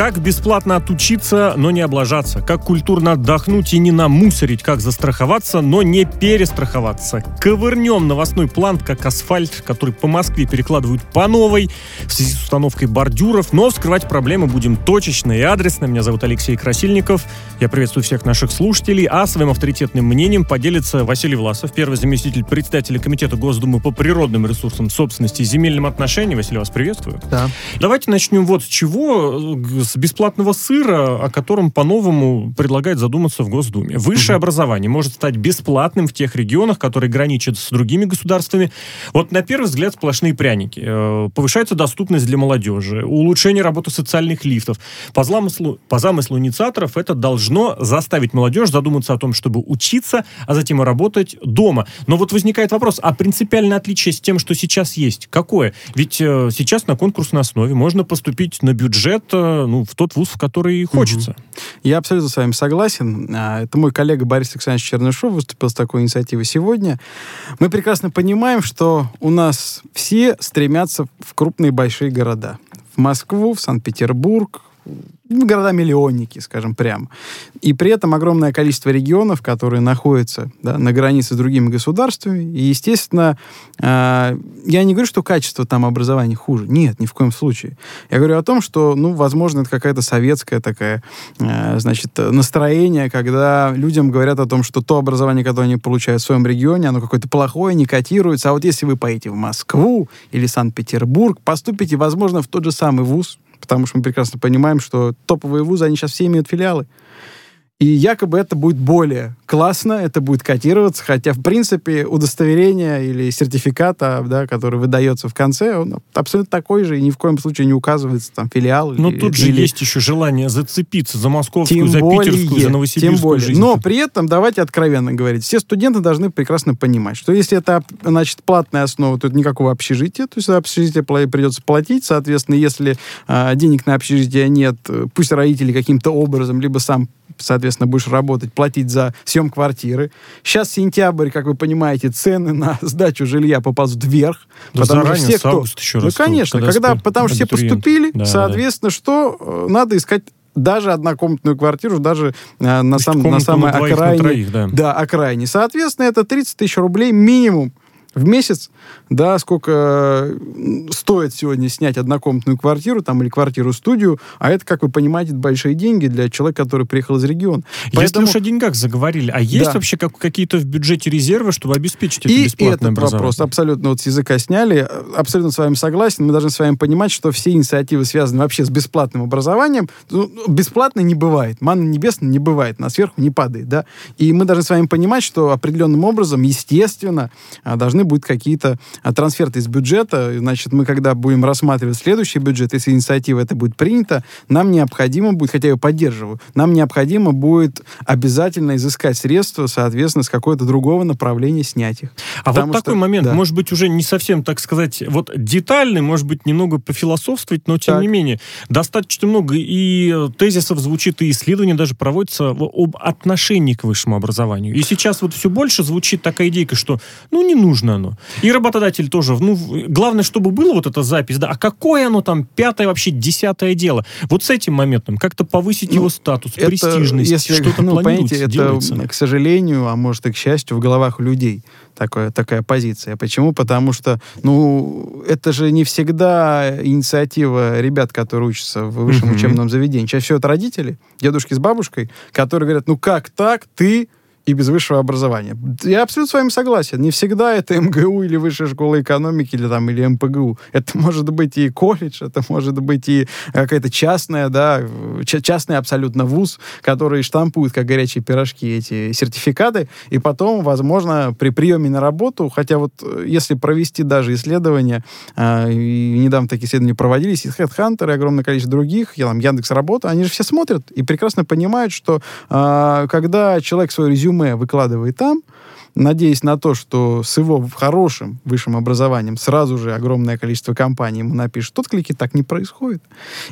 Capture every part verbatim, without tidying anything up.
Как бесплатно отучиться, но не облажаться. Как культурно отдохнуть и не намусорить. Как застраховаться, но не перестраховаться. Ковырнем новостной план, как асфальт, который по Москве перекладывают по новой в связи с установкой бордюров. Но вскрывать проблемы будем точечно и адресно. Меня зовут Алексей Красильников. Я приветствую всех наших слушателей. А своим авторитетным мнением поделится Василий Власов, первый заместитель председателя Комитета Госдумы по природным ресурсам, собственности и земельным отношениям. Василий, вас приветствую. Да. Давайте начнем вот с чего. С бесплатного сыра, о котором по-новому предлагает задуматься в Госдуме. Высшее угу. образование может стать бесплатным в тех регионах, которые граничат с другими государствами. Вот на первый взгляд сплошные пряники. Повышается доступность для молодежи, улучшение работы социальных лифтов. По замыслу, по замыслу инициаторов это должно заставить молодежь задуматься о том, чтобы учиться, а затем и работать дома. Но вот возникает вопрос, а принципиальное отличие с тем, что сейчас есть, какое? Ведь сейчас на конкурсной основе можно поступить на бюджет, ну, в тот вуз, в который хочется. Угу. Я абсолютно с вами согласен. Это мой коллега Борис Александрович Чернышов выступил с такой инициативой сегодня. Мы прекрасно понимаем, что у нас все стремятся в крупные большие города. В Москву, в Санкт-Петербург, города-миллионники, скажем прямо. И при этом огромное количество регионов, которые находятся да, на границе с другими государствами. И, естественно, э, я не говорю, что качество там образования хуже. Нет, ни в коем случае. Я говорю о том, что, ну, возможно, это какая-то советская такая, э, значит, настроение, когда людям говорят о том, что то образование, которое они получают в своем регионе, оно какое-то плохое, не котируется. А вот если вы поедете в Москву или Санкт-Петербург, поступите, возможно, в тот же самый вуз, потому что мы прекрасно понимаем, что топовые вузы, они сейчас все имеют филиалы. И якобы это будет более классно, это будет котироваться, хотя, в принципе, удостоверение или сертификат, да, который выдается в конце, он абсолютно такой же, и ни в коем случае не указывается там филиал. Но или, тут же или... есть еще желание зацепиться за московскую, тем за более, питерскую, за новосибирскую тем более. жизнь. Но при этом, давайте откровенно говорить, все студенты должны прекрасно понимать, что если это, значит, платная основа, то никакого общежития, то есть за общежитие придется платить, соответственно, если а, денег на общежитие нет, пусть родители каким-то образом, либо сам соответственно, будешь работать, платить за съем квартиры. Сейчас сентябрь, как вы понимаете, цены на сдачу жилья поползут вверх. Да потому заранее, что все, кто... еще Ну, растут, конечно, когда, когда, когда потому что все поступили, да, соответственно, да. что надо искать даже однокомнатную квартиру, даже э, на, сам, на самой на окраине. На троих, да. да, окраине. Соответственно, это тридцать тысяч рублей минимум в месяц, да, сколько стоит сегодня снять однокомнатную квартиру там, или квартиру-студию, а это, как вы понимаете, большие деньги для человека, который приехал из региона. Поэтому... Если уж о деньгах заговорили, а есть да. вообще как, какие-то в бюджете резервы, чтобы обеспечить это и бесплатное этот образование? Вопрос абсолютно вот с языка сняли, абсолютно с вами согласен, мы должны с вами понимать, что все инициативы связаны вообще с бесплатным образованием. Ну, бесплатно не бывает, манна небесная не бывает, она сверху не падает, да, и мы должны с вами понимать, что определенным образом, естественно, должны будут какие-то а, трансферты из бюджета. Значит, мы, когда будем рассматривать следующий бюджет, если инициатива это будет принята, нам необходимо будет, хотя я ее поддерживаю, нам необходимо будет обязательно изыскать средства, соответственно, с какого-то другого направления снять их. А вот такой что, момент, да. может быть, уже не совсем, так сказать, вот детальный, может быть, немного пофилософствовать, но, тем так. не менее, достаточно много и тезисов звучит, и исследования даже проводятся об отношении к высшему образованию. И сейчас вот все больше звучит такая идейка, что, ну, не нужно оно. И работодатель тоже, ну, главное, чтобы было вот эта запись, да, а какое оно там, пятое вообще, десятое дело. Вот с этим моментом как-то повысить ну, его статус, это, престижность, если, что-то ну, планируется, это, делается. К сожалению, а может и к счастью, в головах у людей такое, такая позиция. Почему? Потому что, ну, это же не всегда инициатива ребят, которые учатся в высшем uh-huh. учебном заведении. Чаще всего это родители, дедушки с бабушкой, которые говорят, ну, как так ты и без высшего образования. Я абсолютно с вами согласен. Не всегда это эм гэ у или Высшая школа экономики, или, там, или эм пэ гэ у. Это может быть и колледж, это может быть и какая-то частная, да, частный абсолютно вуз, который штампует, как горячие пирожки, эти сертификаты, и потом, возможно, при приеме на работу, хотя вот если провести даже исследования, и недавно такие исследования проводились, и HeadHunter, и огромное количество других, я, там, Яндекс.Работа, они же все смотрят и прекрасно понимают, что когда человек свое резюме выкладывает там, надеясь на то, что с его хорошим высшим образованием сразу же огромное количество компаний ему напишут отклики, так не происходит.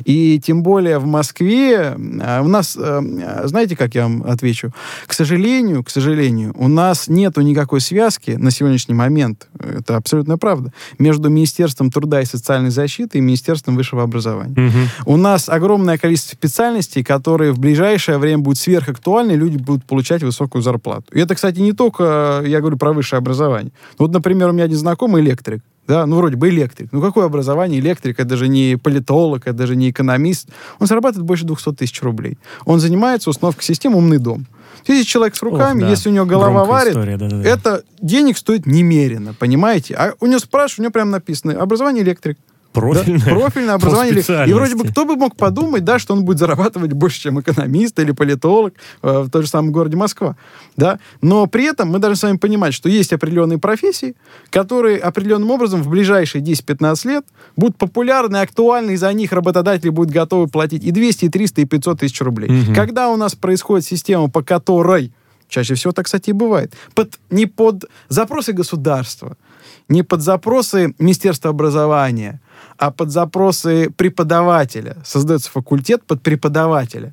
И тем более в Москве у нас, знаете, как я вам отвечу? К сожалению, к сожалению, у нас нету никакой связки на сегодняшний момент, это абсолютно правда, между Министерством труда и социальной защиты и Министерством высшего образования. Угу. У нас огромное количество специальностей, которые в ближайшее время будут сверхактуальны, люди будут получать высокую зарплату. И это, кстати, не только, я говорю про высшее образование. Вот, например, у меня один знакомый электрик, да, ну, вроде бы электрик. Ну, какое образование электрик? Это же не политолог, это же не экономист. Он зарабатывает больше двухсот тысяч рублей. Он занимается установкой системы «Умный дом». Если человек с руками, Ох, да. если у него голова Громкая варит, история, да, да, да. это денег стоит немерено, понимаете? А у него спрашивают, у него прям написано «образование электрик». Профильное, да? Профильное образование. И вроде бы кто бы мог подумать, да, что он будет зарабатывать больше, чем экономист или политолог э, в том же самом городе Москва. Да? Но при этом мы должны с вами понимать, что есть определенные профессии, которые определенным образом в ближайшие десять-пятнадцать лет будут популярны, актуальны, и за них работодатели будут готовы платить и двести, и триста, и пятьсот тысяч рублей. Угу. Когда у нас происходит система, по которой, чаще всего так, кстати, и бывает, под, не под запросы государства, не под запросы Министерства образования, а под запросы преподавателя. Создается факультет под преподавателя.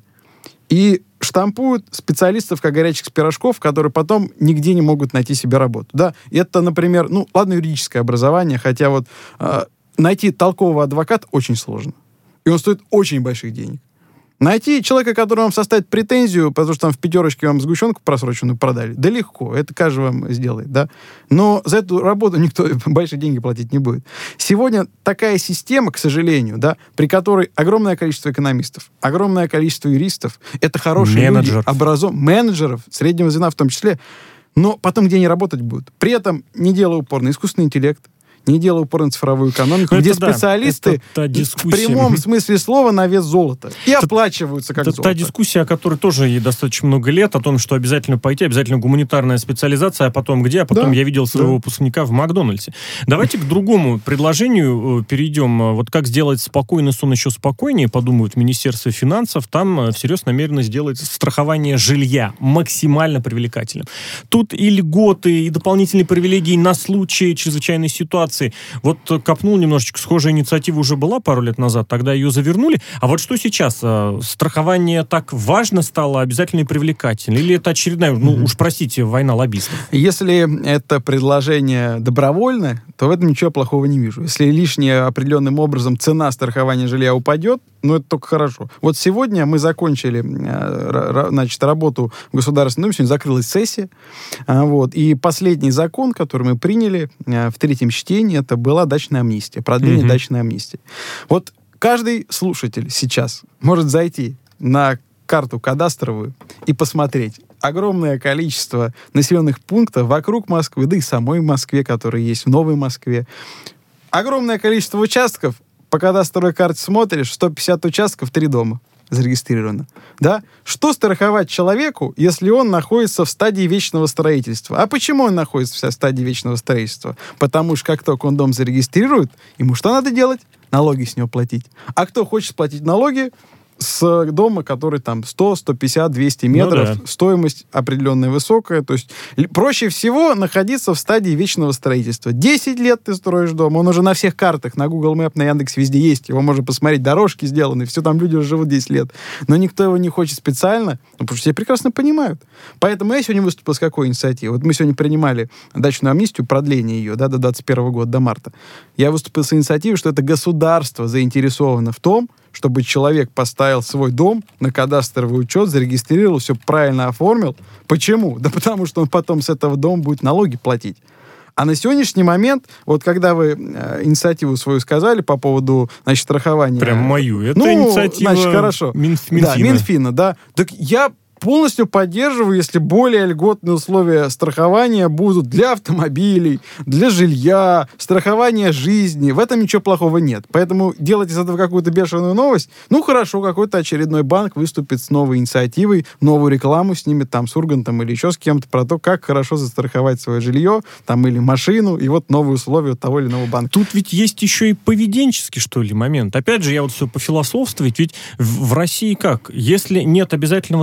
И штампуют специалистов, как горячих пирожков, которые потом нигде не могут найти себе работу. Да? И это, например, ну, ладно, юридическое образование, хотя вот э, найти толкового адвоката очень сложно. И он стоит очень больших денег. Найти человека, который вам составит претензию, потому что там в пятерочке вам сгущенку просроченную продали, да легко, это каждый вам сделает, да. Но за эту работу никто большие деньги платить не будет. Сегодня такая система, к сожалению, да, при которой огромное количество экономистов, огромное количество юристов, это хорошие Менеджер. люди, образованные, менеджеров, среднего звена в том числе, но потом где они работать будут? При этом не делая упор на искусственный интеллект, не делая упор на цифровую экономику, но где специалисты да, в прямом смысле слова на вес золота и это, оплачиваются как это золото. Та дискуссия, о которой тоже ей достаточно много лет, о том, что обязательно пойти, обязательно гуманитарная специализация, а потом где? А потом да, я видел своего да. выпускника в Макдональдсе. Давайте к другому предложению перейдем. Вот как сделать спокойный сон еще спокойнее, подумают в Министерстве финансов, там всерьез намерены сделать страхование жилья максимально привлекательным. Тут и льготы, и дополнительные привилегии на случай чрезвычайной ситуации. Вот копнул немножечко, схожая инициатива уже была пару лет назад, тогда ее завернули. А вот что сейчас? Страхование так важно стало, обязательно и привлекательно? Или это очередная, ну уж простите, война лоббистов? Если это предложение добровольное, то в этом ничего плохого не вижу. Если лишнее определенным образом цена страхования жилья упадет, ну это только хорошо. Вот сегодня мы закончили значит, работу в Государственном Думе, сегодня закрылась сессия, вот, и последний закон, который мы приняли в третьем чтении, это была дачная амнистия, продление mm-hmm. дачной амнистии. Вот каждый слушатель сейчас может зайти на карту кадастровую и посмотреть огромное количество населенных пунктов вокруг Москвы, да и самой Москве, которые есть в Новой Москве. Огромное количество участков, по кадастровой карте смотришь, сто пятьдесят участков, три дома зарегистрировано. Да? Что страховать человеку, если он находится в стадии вечного строительства? А почему он находится в стадии вечного строительства? Потому что как только он дом зарегистрирует, ему что надо делать? Налоги с него платить. А кто хочет платить налоги? С дома, который там сто, сто пятьдесят, двести метров, ну, да. стоимость определенная высокая. То есть проще всего находиться в стадии вечного строительства. десять лет ты строишь дом, он уже на всех картах, на Google Map, на Яндекс везде есть. Его можно посмотреть, дорожки сделаны, все там люди уже живут десять лет. Но никто его не хочет специально, ну, потому что все прекрасно понимают. Поэтому я сегодня выступил с какой инициативой? Вот мы сегодня принимали дачную амнистию, продление ее, да, до двадцать первого года, до марта. Я выступил с инициативой, что это государство заинтересовано в том, чтобы человек поставил свой дом на кадастровый учет, зарегистрировал, все правильно оформил. Почему? Да потому что он потом с этого дома будет налоги платить. А на сегодняшний момент, вот когда вы э, инициативу свою сказали по поводу, значит, страхования... Прям мою. Это ну, инициатива значит, хорошо. Минф, Минфина. Да, Минфина, да. Так я полностью поддерживаю, если более льготные условия страхования будут для автомобилей, для жилья, страхования жизни. В этом ничего плохого нет. Поэтому делать из этого какую-то бешеную новость, ну хорошо, какой-то очередной банк выступит с новой инициативой, новую рекламу снимет там с Ургантом или еще с кем-то про то, как хорошо застраховать свое жилье там или машину, и вот новые условия от того или иного банка. Тут ведь есть еще и поведенческий, что ли, момент. Опять же, я вот все пофилософствовать, ведь в, в России как? Если нет обязательного страхования,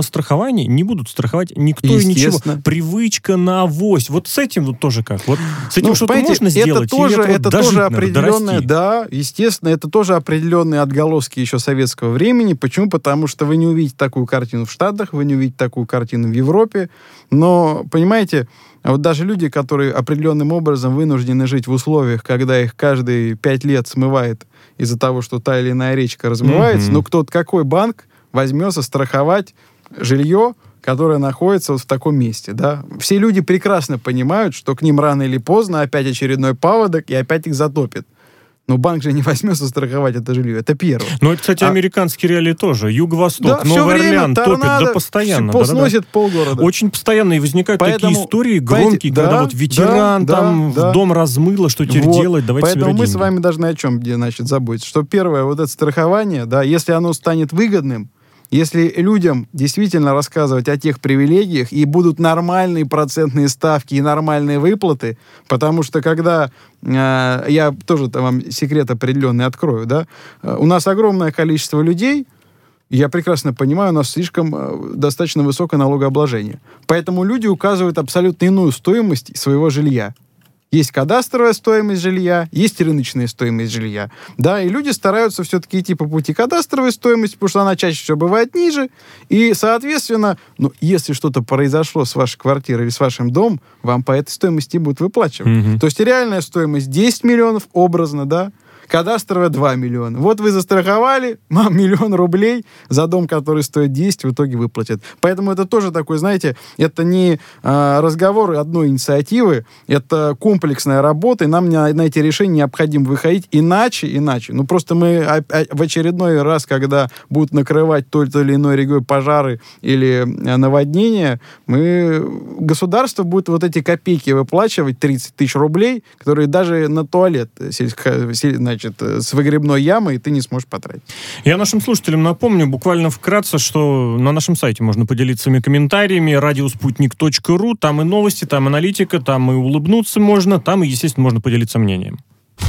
образования не будут страховать никто и ничего. Привычка на авось. Вот с этим вот тоже как? Вот с этим ну, что-то можно сделать? Это тоже, это тоже определенное, дорасти? Да, естественно, это тоже определенные отголоски еще советского времени. Почему? Потому что вы не увидите такую картину в Штатах, вы не увидите такую картину в Европе. Но, понимаете, вот даже люди, которые определенным образом вынуждены жить в условиях, когда их каждые пять лет смывает из-за того, что та или иная речка размывается, mm-hmm. ну кто-то, какой банк возьмется страховать жилье, которое находится вот в таком месте, да? Все люди прекрасно понимают, что к ним рано или поздно опять очередной паводок и опять их затопит. Но банк же не возьмется страховать это жилье. Это первое. Ну, это, кстати, а... американские реалии тоже. Юго-Восток, да, Новый Орлеан топит, да, постоянно. Да, сносит да, да. полгорода. Очень постоянно. И возникают Поэтому, такие истории громкие, да, когда вот ветеран да, там да, в дом размыло, что теперь вот. делать, давайте Поэтому собирать мы деньги. с вами должны о чем, значит, заботиться. Что первое, вот это страхование, да, если оно станет выгодным, если людям действительно рассказывать о тех привилегиях, и будут нормальные процентные ставки и нормальные выплаты, потому что когда, э, я тоже там вам секрет определенный открою, да, у нас огромное количество людей, я прекрасно понимаю, у нас слишком э, достаточно высокое налогообложение. Поэтому люди указывают абсолютно иную стоимость своего жилья. Есть кадастровая стоимость жилья, есть рыночная стоимость жилья. Да, и люди стараются все-таки идти по пути кадастровой стоимости, потому что она чаще всего бывает ниже. И, соответственно, ну, если что-то произошло с вашей квартирой или с вашим домом, вам по этой стоимости будут выплачивать. Mm-hmm. То есть реальная стоимость десять миллионов, образно, да, кадастровая два миллиона. Вот вы застраховали, вам миллион рублей за дом, который стоит десять, в итоге выплатят. Поэтому это тоже такой, знаете, это не э, разговор одной инициативы, это комплексная работа, и нам на, на эти решения необходимо выходить иначе, иначе. Ну, просто мы а, а, в очередной раз, когда будут накрывать то, то или иной регион пожары или а, наводнения, мы, государство будет вот эти копейки выплачивать, тридцать тысяч рублей, которые даже на туалет сельско, сельско, значит, с выгребной ямой, и ты не сможешь потратить. Я нашим слушателям напомню, буквально вкратце, что на нашем сайте можно поделиться своими комментариями, радиоспутник точка ру, там и новости, там аналитика, там и улыбнуться можно, там и, естественно, можно поделиться мнением.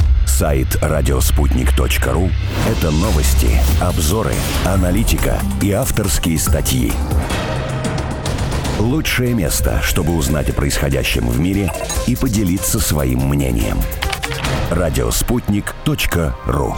Сайт радиоспутник точка ру – это новости, обзоры, аналитика и авторские статьи. Лучшее место, чтобы узнать о происходящем в мире и поделиться своим мнением. радиоспутник точка ру.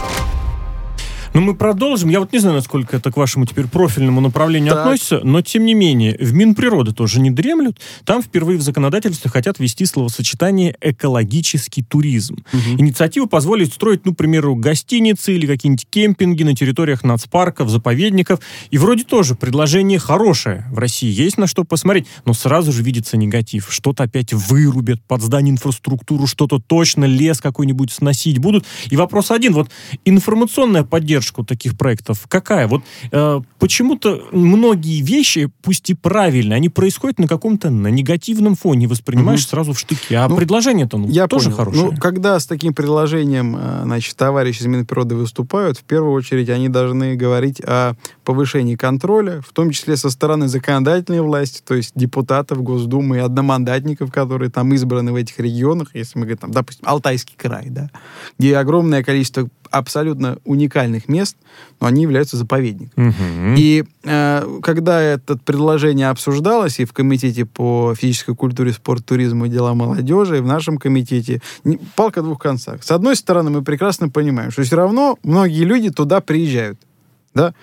Ну, мы продолжим. Я вот не знаю, насколько это к вашему теперь профильному направлению так. относится, но, тем не менее, в Минприроды тоже не дремлют. Там впервые в законодательстве хотят ввести словосочетание «экологический туризм». Угу. Инициатива позволит строить, ну, к примеру, гостиницы или какие-нибудь кемпинги на территориях нацпарков, заповедников. И вроде тоже предложение хорошее. В России есть на что посмотреть, но сразу же видится негатив. Что-то опять вырубят, под здание инфраструктуру, что-то точно, лес какой-нибудь сносить будут. И вопрос один. Вот информационная поддержка таких проектов какая? Вот э, почему-то многие вещи, пусть и правильные, они происходят на каком-то на негативном фоне, воспринимаешь угу. сразу в штыки. А ну, предложение-то ну, я тоже понял. хорошее. Ну, когда с таким предложением, значит, товарищи из Минприроды выступают, в первую очередь они должны говорить о повышении контроля, в том числе со стороны законодательной власти, то есть депутатов Госдумы и одномандатников, которые там избраны в этих регионах, если мы говорим, там, допустим, Алтайский край, да, где огромное количество абсолютно уникальных мест, но они являются заповедниками. Uh-huh. И э, когда это предложение обсуждалось и в Комитете по физической культуре, спорту, туризму и делам молодежи, и в нашем комитете, не, палка о двух концах. С одной стороны, мы прекрасно понимаем, что все равно многие люди туда приезжают. Да?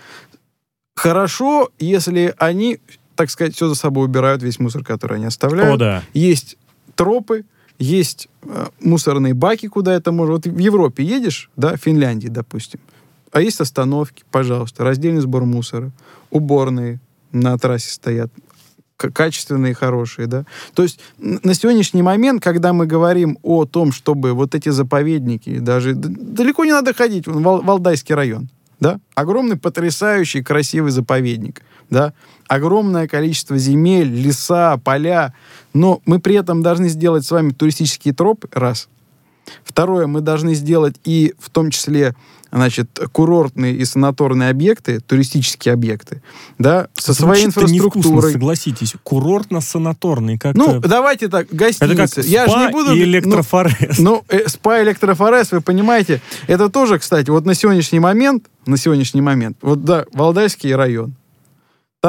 Хорошо, если они, так сказать, все за собой убирают, весь мусор, который они оставляют. О, да. Есть тропы, есть э, мусорные баки, куда это можно... Вот в Европе едешь, да, в Финляндии, допустим, а есть остановки, пожалуйста, раздельный сбор мусора, уборные на трассе стоят, к- качественные, хорошие, да. То есть на сегодняшний момент, когда мы говорим о том, чтобы вот эти заповедники, даже д- далеко не надо ходить, в Вал- Валдайский район, да, огромный, потрясающий, красивый заповедник, да, огромное количество земель, леса, поля, но мы при этом должны сделать с вами туристические тропы, раз. Второе, мы должны сделать и в том числе, значит, курортные и санаторные объекты, туристические объекты, да, со своей инфраструктурой. Невкусно, согласитесь. Курортно-санаторный, как-то... Ну, давайте так, гостиницы. Это как Я спа же не буду... и электрофорез. Ну, ну э, спа и электрофорез, вы понимаете, это тоже, кстати, вот на сегодняшний момент, на сегодняшний момент, вот да, Валдайский район, там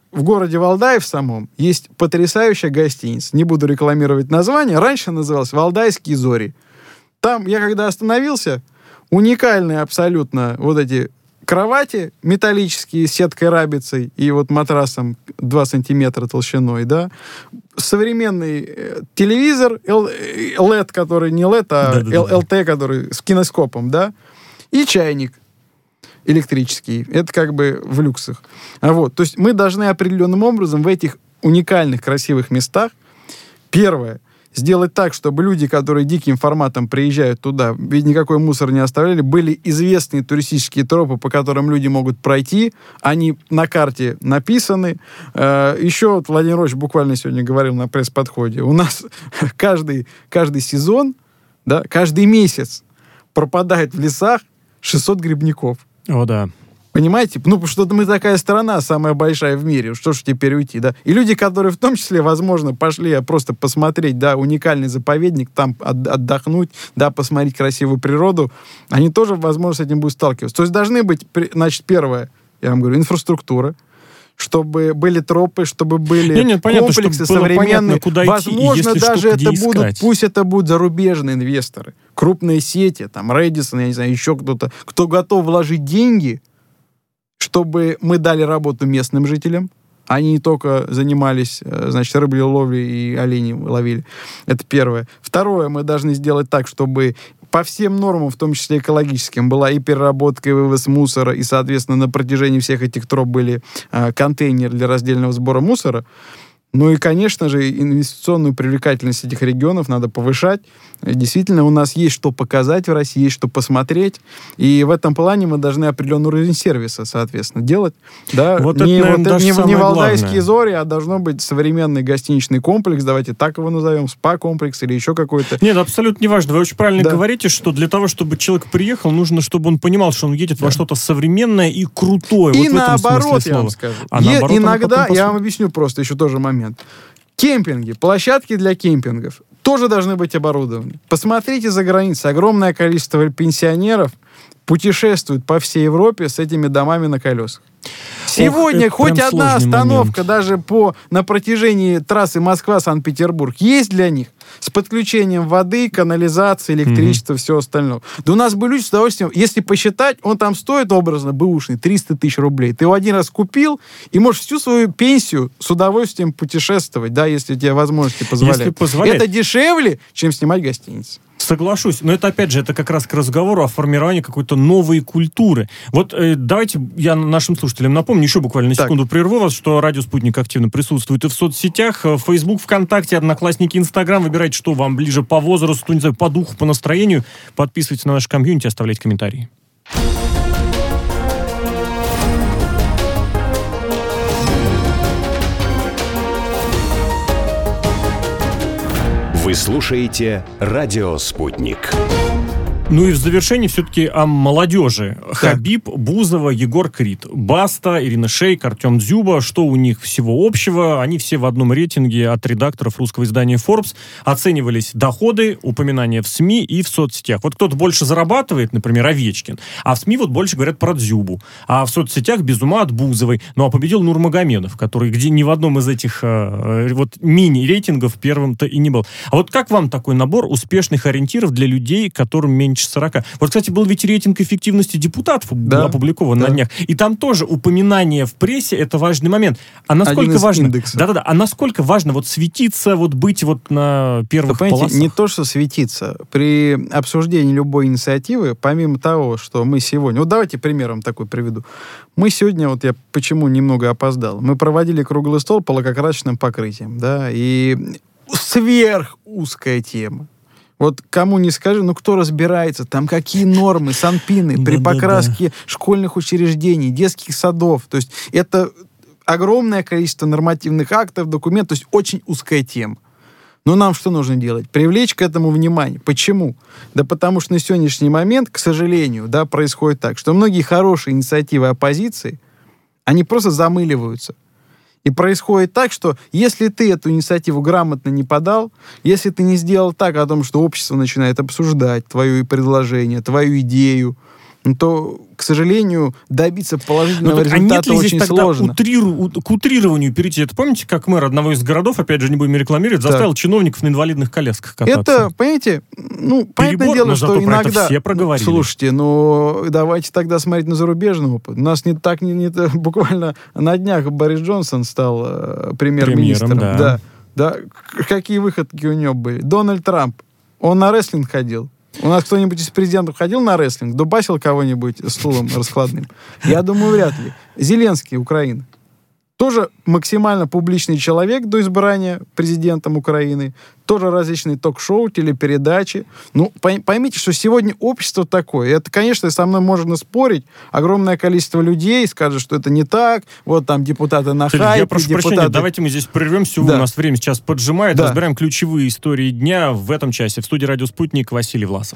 в городе Валдай в самом есть потрясающая гостиница. Не буду рекламировать название. Раньше называлась «Валдайские зори». Там, я когда остановился, уникальные абсолютно вот эти кровати металлические с сеткой рабицей и вот матрасом два сантиметра толщиной, да. Современный э, телевизор, эл и ди, который не эл и ди, а эл ти, который с кинескопом, да. И чайник электрический. Это как бы в люксах. А вот, то есть мы должны определенным образом в этих уникальных, красивых местах, первое, сделать так, чтобы люди, которые диким форматом приезжают туда, ведь никакой мусор не оставляли, были известные туристические тропы, по которым люди могут пройти, они на карте написаны. Еще вот Владимир Ильич буквально сегодня говорил на пресс-подходе, у нас каждый, каждый сезон, да, каждый месяц пропадает в лесах шестьсот грибников. О, да. Понимаете? Ну, потому что мы такая страна, самая большая в мире. Что ж теперь уйти, да? И люди, которые в том числе, возможно, пошли просто посмотреть, да, уникальный заповедник, там отдохнуть, да, посмотреть красивую природу, они тоже, возможно, с этим будут сталкиваться. То есть должны быть, значит, первое, я вам говорю, инфраструктура, чтобы были тропы, чтобы были нет, нет, понятно, комплексы чтобы современные. Понятно, куда возможно, идти, даже что, это будут, искать. пусть это будут зарубежные инвесторы, крупные сети, там, Рэдисон, я не знаю, еще кто-то, кто готов вложить деньги, чтобы мы дали работу местным жителям. Они не только занимались, значит, рыбной ловлей и оленей ловили. Это первое. Второе, мы должны сделать так, чтобы по всем нормам, в том числе экологическим, была и переработка, и вывоз мусора, и, соответственно, на протяжении всех этих троп были э, контейнеры для раздельного сбора мусора. Ну и, конечно же, инвестиционную привлекательность этих регионов надо повышать. Действительно, у нас есть что показать в России, есть что посмотреть. И в этом плане мы должны определенный уровень сервиса, соответственно, делать. Да? Вот не, это, наверное, вот, не, не Валдайские главное. зори, а должно быть современный гостиничный комплекс, давайте так его назовем, спа-комплекс или еще какой-то. Нет, абсолютно неважно. Вы очень правильно да. говорите, что для того, чтобы человек приехал, нужно, чтобы он понимал, что он едет да. во что-то современное и крутое. И вот наоборот, я вам скажу. А е- наоборот, иногда, я вам объясню просто еще тоже момент. Кемпинги, площадки для кемпингов тоже должны быть оборудованы. Посмотрите за границей. Огромное количество пенсионеров путешествуют по всей Европе с этими домами на колесах. Сегодня Ох, хоть одна остановка момент. даже по, на протяжении трассы Москва-Санкт-Петербург есть для них с подключением воды, канализации, электричества, mm-hmm. всего остального. Да у нас бы люди с удовольствием, если посчитать, он там стоит образно бэушный триста тысяч рублей. Ты его один раз купил и можешь всю свою пенсию с удовольствием путешествовать, да, если тебе возможности позволяют. Если позволяет. Это дешевле, чем снимать гостиницу. Соглашусь, но это, опять же, это как раз к разговору о формировании какой-то новой культуры. Вот э, давайте я нашим слушателям напомню, еще буквально на секунду так. прерву вас, что Радио Спутник активно присутствует и в соцсетях, Facebook, ВКонтакте, Одноклассники, Инстаграм. Выбирайте, что вам ближе по возрасту, не знаю, по духу, по настроению. Подписывайтесь на наш комьюнити, оставляйте комментарии. Вы слушаете «Радио Спутник». Ну и в завершении все-таки о молодежи. Так. Хабиб, Бузова, Егор Крид, Баста, Ирина Шейк, Артем Дзюба. Что у них всего общего? Они все в одном рейтинге от редакторов русского издания Forbes. Оценивались доходы, упоминания в СМИ и в соцсетях. Вот кто-то больше зарабатывает, например, Овечкин, а в СМИ вот больше говорят про Дзюбу. А в соцсетях без ума от Бузовой. Ну а победил Нурмагомедов, который где ни в одном из этих э, вот мини-рейтингов первым-то и не был. А вот как вам такой набор успешных ориентиров для людей, которым меньше сорока. Вот, кстати, был ведь рейтинг эффективности депутатов да, опубликован да. на днях. И там тоже упоминание в прессе — это важный момент. А насколько важно... индексов. Да-да-да. А насколько важно вот светиться, вот быть вот на первых Вы понимаете, полосах? Не то, что светиться. При обсуждении любой инициативы, помимо того, что мы сегодня... Вот давайте примером такой приведу. Мы сегодня, вот я почему немного опоздал, мы проводили круглый стол по лакокрасочным покрытиям, да, и сверхузкая тема. Вот кому не скажи, ну кто разбирается, там какие нормы, санпины при покраске школьных учреждений, детских садов. То есть это огромное количество нормативных актов, документов, то есть очень узкая тема. Но нам что нужно делать? Привлечь к этому внимание. Почему? Да потому что на сегодняшний момент, к сожалению, да, происходит так, что многие хорошие инициативы оппозиции, они просто замыливаются. И происходит так, что если ты эту инициативу грамотно не подал, если ты не сделал так о том, что общество начинает обсуждать твое предложение, твою идею, то, к сожалению, добиться положительного ну, результата а нет ли очень здесь тогда сложно. Утриру, к утрированию перейти? Это помните, как мэр одного из городов, опять же, не будем рекламировать, заставил так. чиновников на инвалидных колясках кататься? Это, понимаете, ну, Перебор, понятное дело, что про иногда... это все проговорили. Слушайте, ну, давайте тогда смотреть на зарубежный опыт. У нас не так, не, не, буквально на днях Борис Джонсон стал э, премьер-министром. Да. Да, да. Какие выходки у него были? Дональд Трамп, он на рестлинг ходил. У нас кто-нибудь из президентов ходил на рестлинг? Дубасил кого-нибудь стулом раскладным? Я думаю, вряд ли. Зеленский, Украина. Тоже максимально публичный человек до избрания президентом Украины. Тоже различные ток-шоу, телепередачи. Ну, поймите, что сегодня общество такое. Это, конечно, со мной можно спорить. Огромное количество людей скажет, что это не так. Вот там депутаты на хайпе. Я прошу депутаты... прощения, давайте мы здесь прервемся. Да. У нас время сейчас поджимает. Да. Разбираем ключевые истории дня в этом часе. В студии «Радио Спутник» Василий Власов.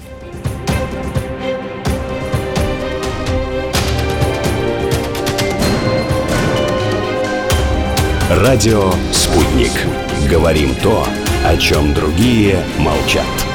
Радио «Спутник». Говорим то, о чем другие молчат.